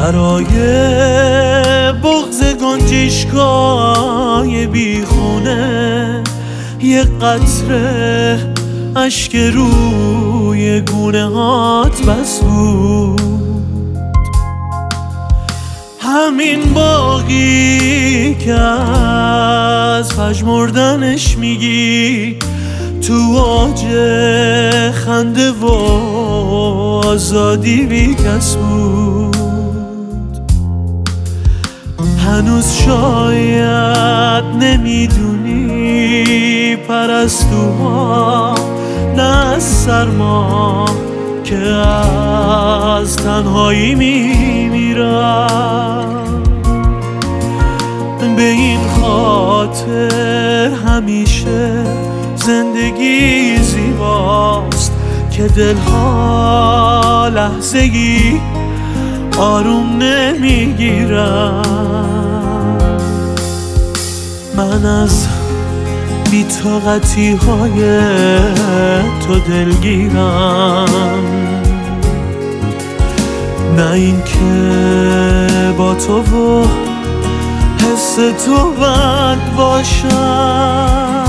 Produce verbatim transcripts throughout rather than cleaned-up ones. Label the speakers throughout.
Speaker 1: برای بغض گنجشگاه بیخونه یه قطره اشک روی گونه هات بس بود. همین باقی که از پژمردنش میگی تو اوج خنده و آزادی بی کس بود. هنوز شاید نمیدونی پرستوها نه از سرما که از تنهایی میمیرن. به این خاطر همیشه زندگی زیباست که دلها لحظه‌ای آروم نمیگیرن. من از بی‌طاقتی های تو دلگیرم، نه این که با تو و حس تو بد باشم.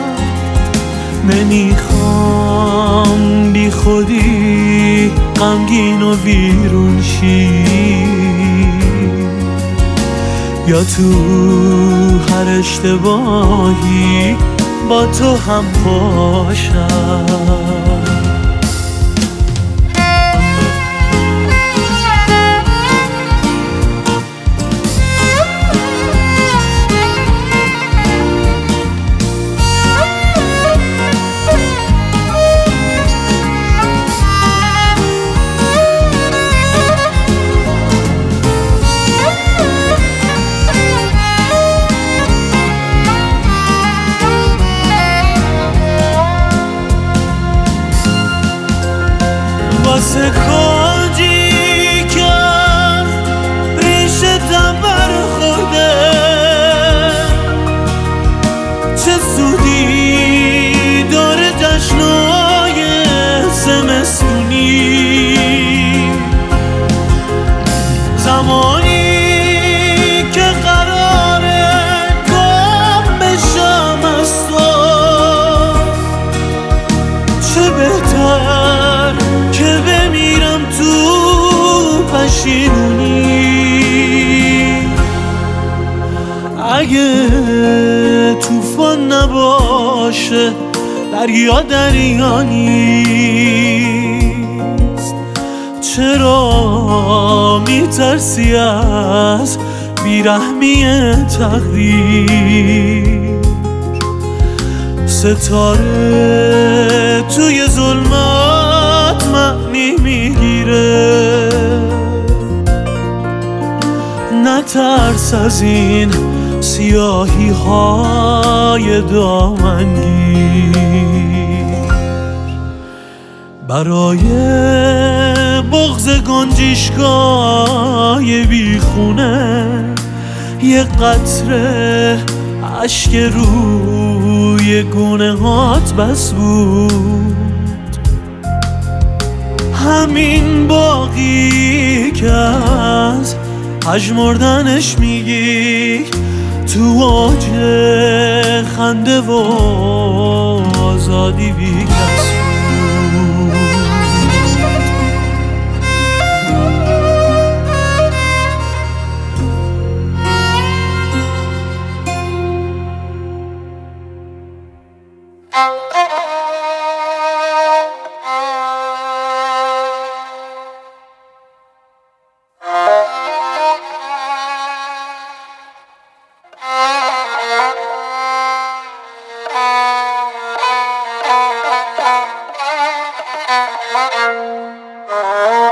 Speaker 1: نمیخوام بی خودی غمگین و ویرون شی یا تو هر اشتباهی با تو هم باشم. واسه کاجی که ریشتم برخورده چه سودی داره جشنای زمستونی. زمانی که قراره گم بشم از تو چه بهتر که بمیرم تو پشیمونی. اگه طوفان نباشه دریا دریا نیست، چرا میترسی از بیرحمی تقدیر؟ ستاره توی ظلمات معنی میگیره، نترس از این سیاهی های دامنگیر. برای بغض گنجشگاه بیخونه یه قطره اشک روی گونه هات بس بود. همین باقی که از پژمردنش میگی تو اوج خنده و آزادی بی کس بود.
Speaker 2: Oh